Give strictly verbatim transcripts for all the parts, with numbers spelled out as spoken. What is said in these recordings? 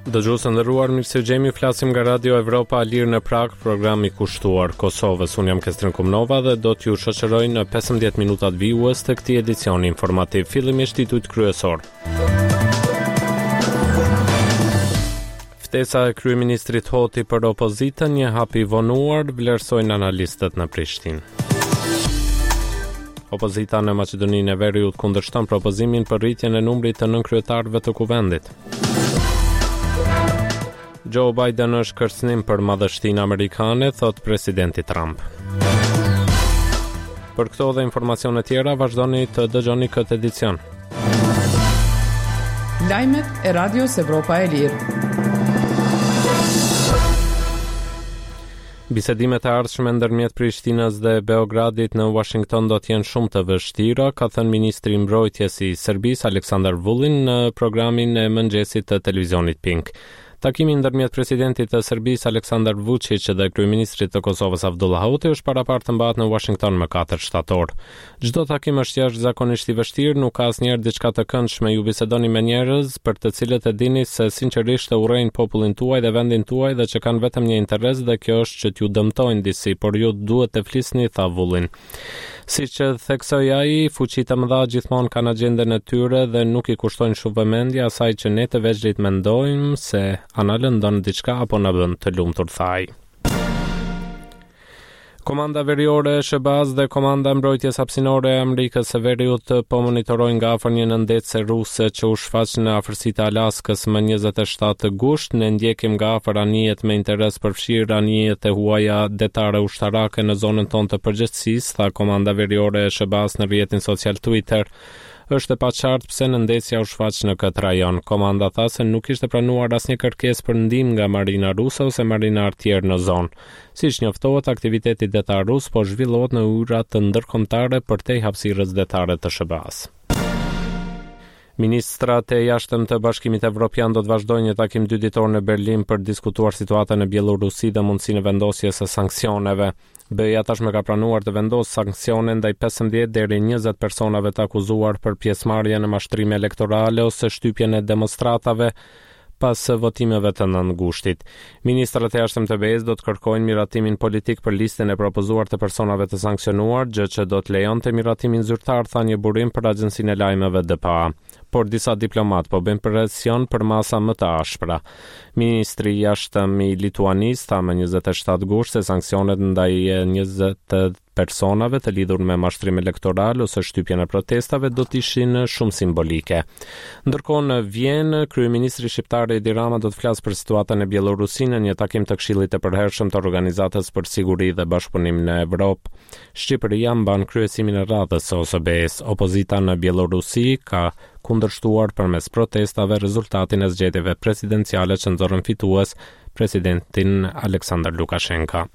Dëgjues të nderuar, mirë se jemi, flasim nga Radio Evropa e Lirë në Prag, programi kushtuar Kosovës. Unë jam Kestrin Kumnova dhe do t'ju shoqëroj në pesëmbëdhjetë minutat vijues të këtij edicioni informativ. Fillimisht titujt kryesor. Ftesa e kryeministrit Hoti për opozitën, një hap i vonuar, vlerësojnë analistët në Prishtinë. Opozita në Maqedoninë e Veriut kundërshton propozimin për rritjen e numrit të nënkryetarëve të kuvendit. Joe Biden është kërcënim për madhështinë amerikane, thot presidenti Trump. Për këto dhe informacione tjera, vazhdoni të dëgjoni këtë edicion. Lajmet e Radios Evropa e Lirë. Bisedimet e ardhshme ndërmjet Prishtinës dhe Beogradit në Washington do të jenë shumë të vështira, ka thënë ministri i mbrojtjes i Serbisë Aleksandar Vulin në programin e mëngjesit të televizionit Pink. Takimi ndërmjet presidentit të Serbisë Aleksandar Vučić dhe kryeministrit të Kosovës Abdullah Hoti është parapartë të mbahet në Washington më katër shtator. Çdo takim është jashtëzakonisht i vështirë, nuk ka asnjëherë diçka të këndshme. Ju bisedoni me njerëz për të cilët e dini se sinqerisht e urrejnë popullin tuaj dhe vendin tuaj dhe që kanë vetëm një interes dhe kjo është që t'ju dëmtojnë disi, por ju duhet të flisni, tha Vullin. Siç theksoi ai, fuqitë e mëdha gjithmonë kanë agjendën e tyre dhe nuk i kushtojnë shumë vëmendje asaj që ne të veçlit mendojmë se ana lëndon diçka apo na bën të lumtur, tha ai. Komanda veriore e sh ba-s dhe Komanda e mbrojtjes hapësinore e Amerikës së Veriut po monitorojnë nga afër një nëndece ruse që u shfaq në afërsitë e Alaskës më njëzet e shtatë gusht. Ne ndjekim nga afër anijet me interes përfshirë anijet e huaja detare ushtarake në zonën tonë të përgjegjësisë, tha Komanda veriore e sh ba-s në rrjetin social Twitter. Është e paqartë pse nëndecja u shfaq në këtë rajon. Komanda tha se nuk ishte pranuar asnjë kërkesë për ndihmë nga marina ruse ose marinar tjerë në zonë. Siç njoftohet, aktiviteti detar rus po zhvillohet në ujëra të ndërkombëtare përtej hapësirës detare të sh ba-s. Ministrat e jashtëm të Bashkimit Evropian do të vazhdojnë një takim dy ditor në Berlin për diskutuar situatën në Bielorusi dhe mundësinë e vendosjes së sanksioneve. B E-ja tashmë ka pranuar të vendosë sanksione ndaj pesëmbëdhjetë deri njëzet personave të akuzuar për pjesëmarrje në mashtrime elektorale ose shtypjen e demonstratave pas votimeve të nëntë gushtit. Ministrat e jashtëm të B E-s do të kërkojnë miratimin politik për listën e propozuar të personave të sanksionuar, gjë që do të lejonte miratimin zyrtar, tha një burim për agjencinë e lajmeve D P A. Por disa diplomat po bëjnë presion për masa më të ashpra. Ministri i jashtëm i Lituanisë tha më njëzet e shtatë gusht se sanksionet ndaj njëzet personave të lidhur me mashtrim elektoral ose shtypjen e protestave do të ishin shumë simbolike. Ndërkohë në Vjenë, kryeministri shqiptar Edi Rama do të flasë për situatën e Bielorusi në një takim të Këshillit të Përhershëm të Organizatës për Siguri dhe Bashkëpunim në Evropë. Shqipëria mban kryesimin e radhës së O S B S. Opozita në Bielorusi ka kundërshtuar përmes protestave rezultatin e zgjedhjeve presidenciale që nxorën fitues presidentin Aleksandar Lukashenko.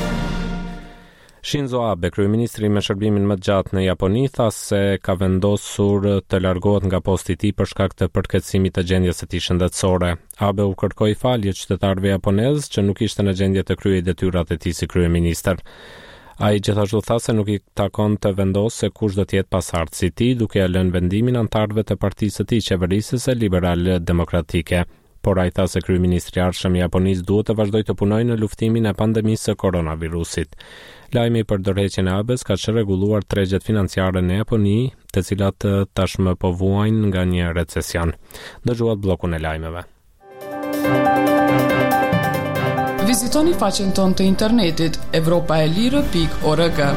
Shinzo Abe, kryeministri me shërbimin më të gjatë në Japoni, tha se ka vendosur të largohet nga posti i tij për shkak të përkeqësimit të gjendjes së tij shëndetësore. Abe u kërkoi falje qytetarëve japonez që nuk ishte në gjendje të kryej detyrat e tij si kryeministër. Ai gjithashtu tha se nuk i takon të vendosë se kush do të jetë pasardhësi i tij, duke ia lënë vendimin anëtarëve të partisë së tij qeverisëse liberale demokratike. Por ai tha se kryeministri i ardhshëm i Japonisë duhet të vazhdojë të punojë në luftimin e pandemisë së koronavirusit. Lajmi për dorëheqjen e Abes ka çrregulluar tregjet financiare në Japoni, të cilat tashmë po vuajnë nga një recesion. Dëgjuat bllokun e lajmeve. Vizitoni faqen tonë të internetit evropaelire pikë org.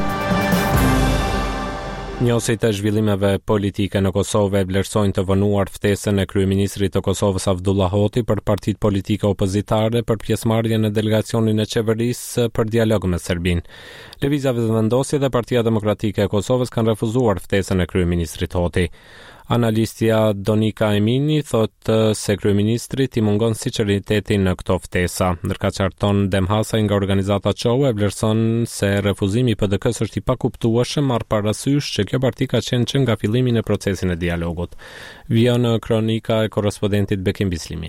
Njësit e zhvillimeve politike në Kosovë e vlerësojnë të vonuar ftesën e kryeministrit të Kosovës Abdullah Hoti për partitë politike opozitare për pjesëmarrjen në delegacionin e qeverisë për dialog me Serbinë. Lëvizja Vetëvendosje dhe Partia Demokratike e Kosovës kanë refuzuar ftesën e kryeministrit Hoti. Analistja Donika Emini thot se kryeministrit i mungon sinqeriteti në këto ftesa, ndërka qarton Demhasaj nga organizata Q O E vlerëson se refuzimi i P D K-s është i pakuptueshëm, marr parasysh që kjo parti ka qenë që nga fillimi në procesin e dialogut. Vjen kronika e korrespondentit Bekim Bislimi.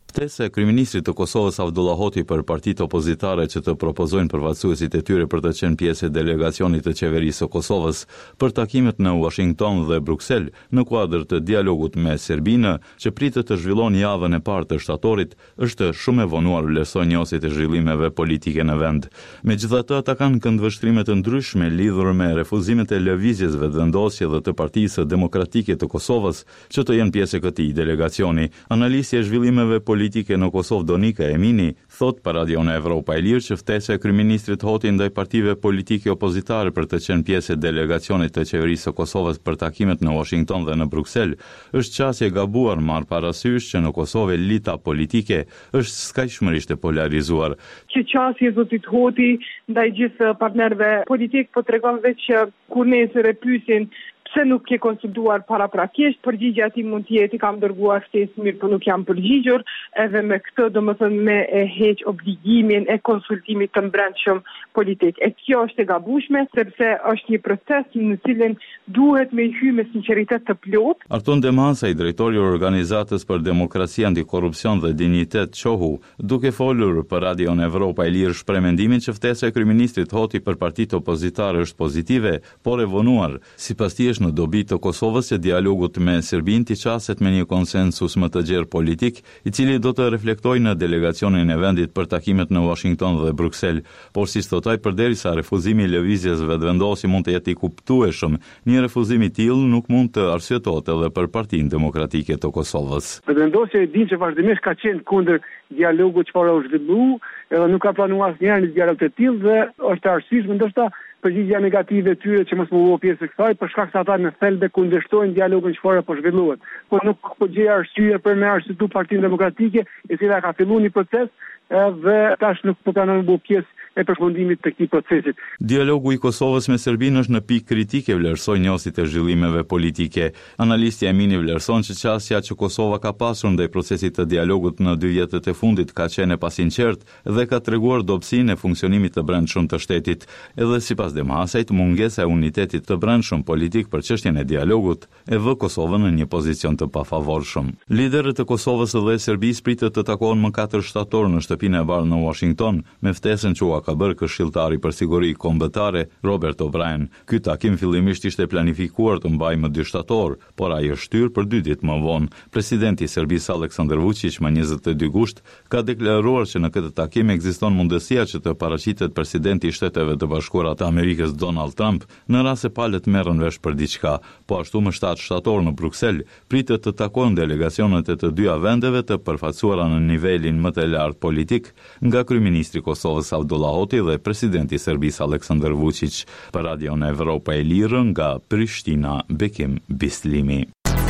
Ftesa e kryeministrit të Kosovës Abdullah Hoti për partitë opozitare që të propozojnë përfaqësuesit e tyre për të qenë pjesë e delegacionit të qeverisë së Kosovës për takimet në Washington dhe Bruksel në kuadër të dialogut me Serbinë, që pritet të zhvillon javën e parë të shtatorit, është shumë e vonuar vlerësoi njësi të zhvillimeve politike në vend. Megjithatë, ata kanë këndvështrime të ndryshme lidhur me refuzimet e lëvizjesve të vendosje dhe të Partisë Demokratike të Kosovës që të jenë pjesë e këtij delegacioni. Analisi e zhvillimeve politike politike në Kosovë Donika Emini thot për Radion Evropa e Lirë që ftesa e kryeministrit Hoti ndaj partive politike opozitare për të qenë pjesë e delegacionit të qeverisë së Kosovës për takimet në Washington dhe në Bruksel është qasje gabuar marrë parasysh që në Kosovë elita politike është skajshmërisht e polarizuar. Që qasje zotit Hoti ndaj gjithë partnerëve politik po tregon vetë që kur nesër e pyesin pse nuk ke konsultuar paraprakisht, përgjigjja e tij mund të jetë kam dërguar ftesë mirë, por nuk jam përgjigjur, edhe me këtë domethënë me e heq obligimin e konsultimit të brendshëm politik. E kjo është e gabueshme sepse është një proces në cilin duhet me i hy me sinqeritet të plot. Arton Demasa, i drejtori i Organizatës për Demokraci, Antikorrupsion dhe Dinjitet Qohu, duke folur për Radion Evropa e Lirë, shpreh mendimin që ftesa e kryeministrit Hoti për partitë opozitare është pozitive, por e vonuar. Sipas tij në dobi të Kosovës e dialogut me Serbinë të qaset me një konsensus më të gjerë politik, i cili do të reflektojë në delegacionin e vendit për takimet në Washington dhe Bruksel, por si thotaj përderisa refuzimi i lëvizjesve të vendosje mund të jetë i kuptueshëm, një refuzim i tillë nuk mund të arsyetohet edhe për Partinë Demokratike të Kosovës. Vendosja e dinë që vazhdimisht ka qenë kundër dialogut çfarë u zhvillu, edhe nuk ka planuar asnjëherë një dialog të tillë dhe është arsyeshme ndoshta përgjigjja negative e tyre që mos më bëu pjesë e kësaj, për shkak se ata në thelbe kundërshtojnë dialogun çfarë po zhvillohet. Po nuk po gjej arsye për me arsyetu Partinë Demokratike, e cila ka filluar një proces dhe tash nuk po planon të bëjë pjesë e përfundimit të këtij procesi. Dialogu i Kosovës me Serbinë është në pikë kritike, vlerësoi njësi të zhvillimeve politike. Analisti Emini vlerëson që qasja që Kosova ka pasur ndaj procesit të dialogut në dy vjetët e fundit ka qenë e pasinqertë dhe ka treguar dobësinë e funksionimit të brendshëm të shtetit. Edhe sipas Demasait, mungesa e unitetit të brendshëm politik për çështjen e dialogut e vë Kosovën në një pozicion të pafavorshëm. Liderët e Kosovës dhe Serbisë pritet të takohen më katër shtator në shtëpinë e bardhë në Washington me ftesën që ka bërë këshilltari për siguri kombëtare Robert O'Brien. Ky takim fillimisht ishte planifikuar të mbajë më dy shtator, por ai është shtyr për dy ditë më vonë. Presidenti i Serbisë Aleksandar Vučić më njëzet e dy gusht ka deklaruar që në këtë takim ekziston mundësia që të paraqitet presidenti i Shteteve të Bashkuara të Amerikës Donald Trump në rast se palët merren vesh për diçka. Po ashtu më shtatë shtator në Bruksel pritet të takojnë delegacionet e të dyja vendeve të përfaqësuara në nivelin më të lartë politik nga kryeministri i Kosovës Abdullah Hoti dhe presidenti i Serbisë Aleksandar Vučić. Për Radion Evropa e Lirë nga Prishtina, Bekim Bislimi.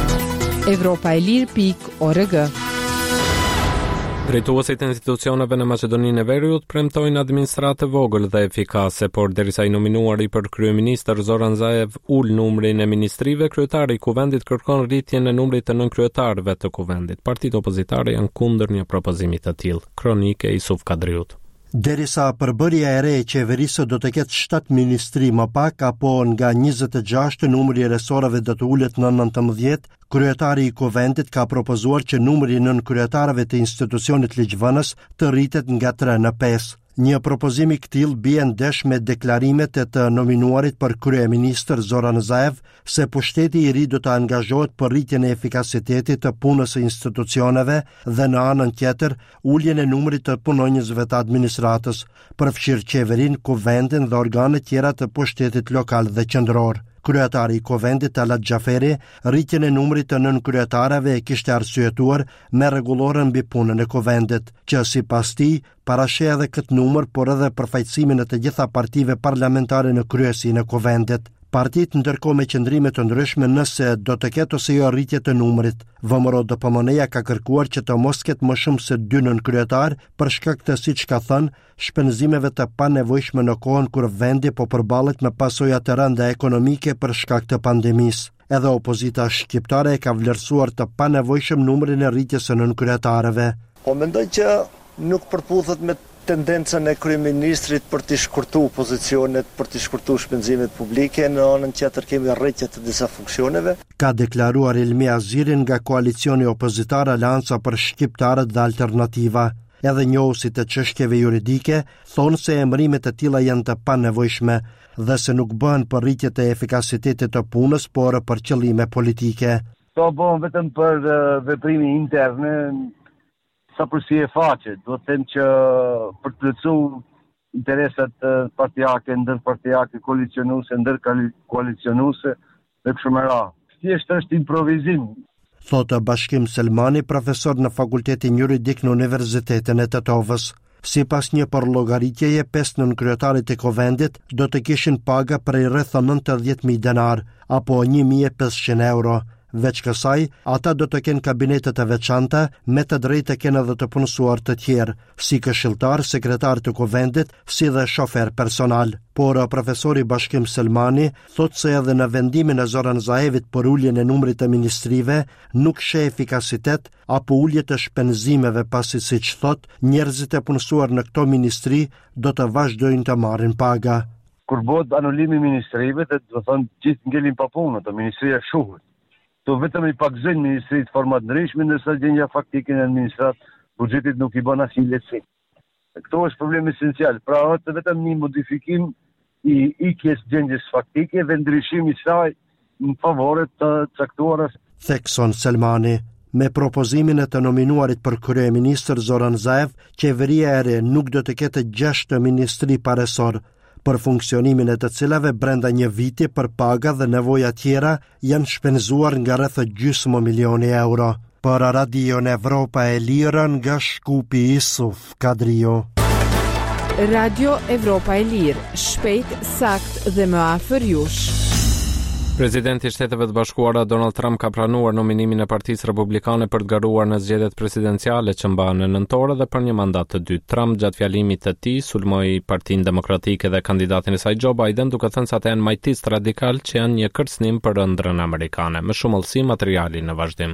Evropa e Lirë pikë org. Drejtuesit e institucioneve në Maqedoninë e Veriut premtojnë administratë vogël dhe efikase, por derisa i nominuari për kryeministër Zoran Zaev ul numrin e ministrive, kryetari i kuvendit kërkon rritjen e numrit të nënkryetarëve të kuvendit. Partitë opozitare janë kundër një propozimi të tillë. Kronike Isuf Kadriut. Derisa përbërja e re e qeverisë do të ketë shtatë ministri më pak apo nga njëzet e gjashtë, numri i resorave do të ulet në nëntëmbëdhjetë, kryetari i kuvendit ka propozuar që numri i nënkryetarëve të institucionit ligjvënës të rritet nga tre në pesë. Një propozim i këtill bie ndesh me deklarimet e të nominuarit për kryeministër Zoran Zaev se pushteti i ri do të angazhohet për rritjen e efikasitetit të punës së institucioneve dhe në anën tjetër uljen e numrit të punonjësve të administratës, përfshirë qeverinë, kuvendin dhe organet tjera të pushtetit lokal dhe qendror. Kryetari i kuvendit Talat Xhaferi rritjen e numrit të nënkryetarëve e kishte arsyetuar me rregullorën mbi punën e kuvendit, që sipas tij parasheh edhe këtë numër, por edhe përfaqësimin e të gjitha partive parlamentare në kryesinë e kuvendit. Partitë ndërkohë me qëndrime të ndryshme nëse do të ketë ose jo rritje të numrit. V M R O D P M N-ja ka kërkuar që të mos ketë më shumë se dy nënkryetar për shkak të, siç ka thënë, shpenzimeve të panevojshme në kohën kur vendi po përballet me pasoja të rënda ekonomike për shkak të pandemisë. Edhe opozita shqiptare ka vlerësuar të panevojshëm numrin e rritjes së nënkryetarëve. Po mendoj që nuk përputhet me tendencën e kryeministrit për të shkurtuar pozicionet, për të shkurtuar shpenzimet publike, në anën tjetër kemi rritje të disa funksioneve. Ka deklaruar Ilmi Azirin nga koalicioni opozitar Aleanca për Shqiptarët dhe Alternativa. Edhe njohusit e çështjeve juridike thonë se emërimet e tilla janë të panevojshme dhe se nuk bëhen për rritje të efikasitetit të punës, por për qëllime politike. To bëhen vetëm për uh, veprimi interne, sa përsi e faqe. Do të them që për të plotësuar interesat uh, partijake, ndërpartijake, koalicionuese, ndërkoalicionuese dhe kështu me radhë. Thjesht është improvizim. Thotë Bashkim Selmani, profesor në Fakultetin Juridik në Universitetin e Tetovës. Sipas një përllogaritjeje, pesë nënkryetarit e Kovendit do të kishin paga prej rreth nëntëdhjetë mijë denar apo një mijë e pesëqind euro. Veç kësaj, ata do të kenë kabinetet e veçanta, me të drejtë të kenë edhe të punësuar të tjerë, si këshilltar, sekretar të Kovendit, si dhe shofer personal. Por profesori Bashkim Selmani thot se edhe në vendimin e Zoran Zaevit për uljen e numrit të ministrive nuk sheh efikasitet apo ulje të shpenzimeve, pasi siç thot, njerëzit e punësuar në këto ministri do të vazhdojnë të marrin paga. Kur bëhet anulimi i ministrive, do të thonë gjithë ngelin pa punë, të ministria shuhet. To vetëm i pakëzojnë ministrit format ndryshme, ndërsa gjendja faktike në administrat buxhetit nuk i bën asnjë lehtësim. Këto është problemi esencial. Pra është vetëm një modifikim i ikjes gjendjes faktike dhe ndryshimi i saj në favore të caktuara. Thekson Selmani. Me propozimin e të nominuarit për kryeministër Zoran Zaev, qeveria e re nuk do të ketë gjashtë ministri paresor, për funksionimin e të cilave brenda një viti për paga dhe nevoja tjera janë shpenzuar nga rreth gjysmë milioni euro. Për Radio Evropa e Lirë nga Shkupi Isuf Kadrio. Radio Evropa e Lirë, shpejt, sakt dhe më afër jush. Presidenti i Shteteve të Bashkuara Donald Trump ka pranuar nominimin e Partisë Republikane për të garuar në zgjedhjet presidenciale që mbahen në nëntor dhe për një mandat të dytë. Trump gjatë fjalimit të tij sulmoi Partinë Demokratike dhe kandidatin e saj Joe Biden, duke thënë se ata janë majtistë radikal që janë një kërcënim për ëndrrën amerikane. Më shumë ëllësi materiali në vazhdim.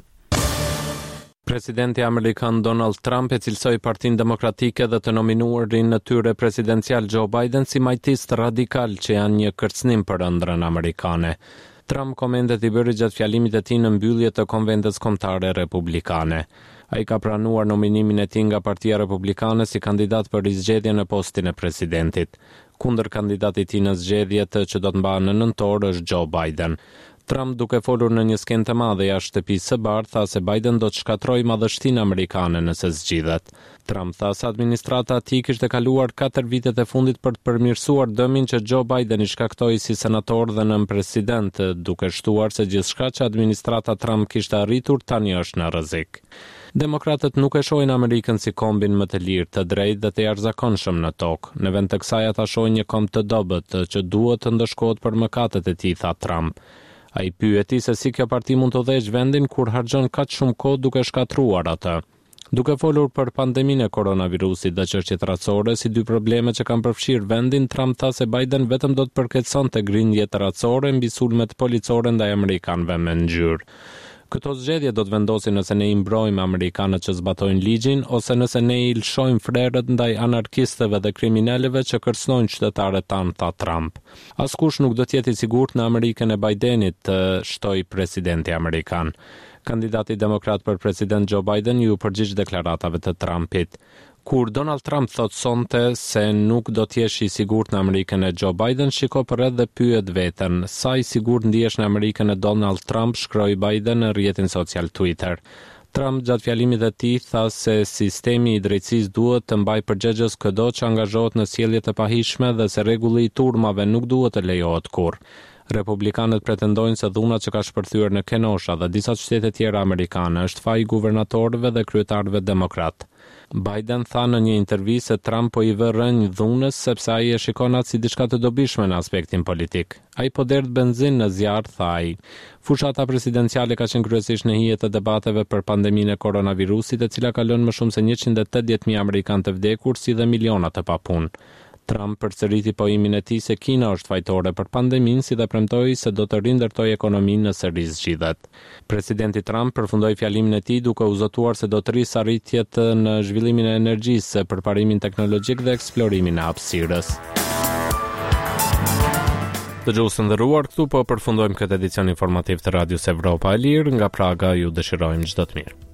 Presidenti amerikan Donald Trump e cilësoi Partinë Demokratike dhe të nominuarin në tyre presidencial Joe Biden si majtistë radikal që janë një kërcënim për ëndrrën amerikane. Trump komentet i bëri gjatë fjalimit të tij në mbyllje të konventës kombëtare republikane. Ai ka pranuar nominimin e tij nga Partia Republikane si kandidat për rizgjedhjen në postin e presidentit. Kundër kandidatit i tij në zgjedhjet që do të mbahen në nëntor është Joe Biden. Trump, duke folur në një skenë të madhe jashtë shtëpisë së Bardhë, tha se Biden do të shkatrojë madhështinë amerikane nëse zgjidhet. Trump tha se administrata e tij kishte kaluar katër vitet e fundit për të përmirësuar dëmin që Joe Biden i shkaktoi si senator dhe nën president, duke shtuar se gjithçka që administrata Trump kishte arritur tani është në rrezik. Demokratët nuk e shohin Amerikën si kombin më të lirë, të drejtë dhe të jashtëzakonshëm në tokë. Në vend të kësaj ata shohin një komb të dobët që duhet të ndëshkohet për mëkatet e tij, tha Trump. Ai pyeti se si kjo parti mund të udhëheqë vendin kur harxhon kaq shumë kohë duke shkatruar atë. Duke folur për pandeminë e koronavirusit dhe çështjet racore si dy probleme që kanë përfshirë vendin, Trump tha se Biden vetëm do të përkeçonte grindjet racore mbi sulmet policore ndaj amerikanëve me ngjyrë. Këto zgjedhje do të vendosin nëse ne i mbrojmë amerikanët që zbatojnë ligjin ose nëse ne i lshojmë frerët ndaj anarkistëve dhe kriminalëve që kërcënojnë qytetarët tanë, tha Trump. Askush nuk do të jetë i sigurt në Amerikën e Bidenit, shtoi presidenti amerikan. Kandidati demokrat për president Joe Biden ju përgjigj deklaratave të Trumpit. Kur Donald Trump thot sonte se nuk do të jesh i sigurt në Amerikën e Joe Biden, shiko përreth dhe pyet veten, sa i sigurt ndihesh në Amerikën e Donald Trump, shkroi Biden në rrjetin social Twitter. Trump gjatë fjalimit të tij tha se sistemi i drejtësisë duhet të mbajë përgjegjës çdo që angazhohet në sjellje të pahishme dhe se rregulli i turmave nuk duhet të lejohet kurrë. Republikanët pretendojnë se dhuna që ka shpërthyer në Kenosha dhe disa qytete tjera amerikane është faji i guvernatorëve dhe kryetarëve demokrat. Biden tha në një intervistë se Trump po i vë rënj dhunës sepse ai e shikon atë si diçka të dobishme në aspektin politik. Ai po derdh benzinë në zjarr, tha ai. Fushata presidenciale ka qenë kryesisht në hije të debateve për pandeminë e koronavirusit, e cila ka lënë më shumë se njëqind e tetëdhjetë mijë amerikanë të vdekur si dhe miliona të papunë. Trump përsëriti poimin e tij se Kina është fajtore për pandeminë, si dhe premtoi se do të rindërtojë ekonominë nëse rizgjedhet. Presidenti Trump përfundoi fjalimin e tij duke u zotuar se do të rrisë arritjet në zhvillimin e energjisë, përparimin teknologjik dhe eksplorimin e hapësirës. Dëgjues të nderuar, këtu po përfundojmë këtë edicion informativ të Radios Evropa e Lirë. Nga Praga ju dëshirojmë çdo të mirë.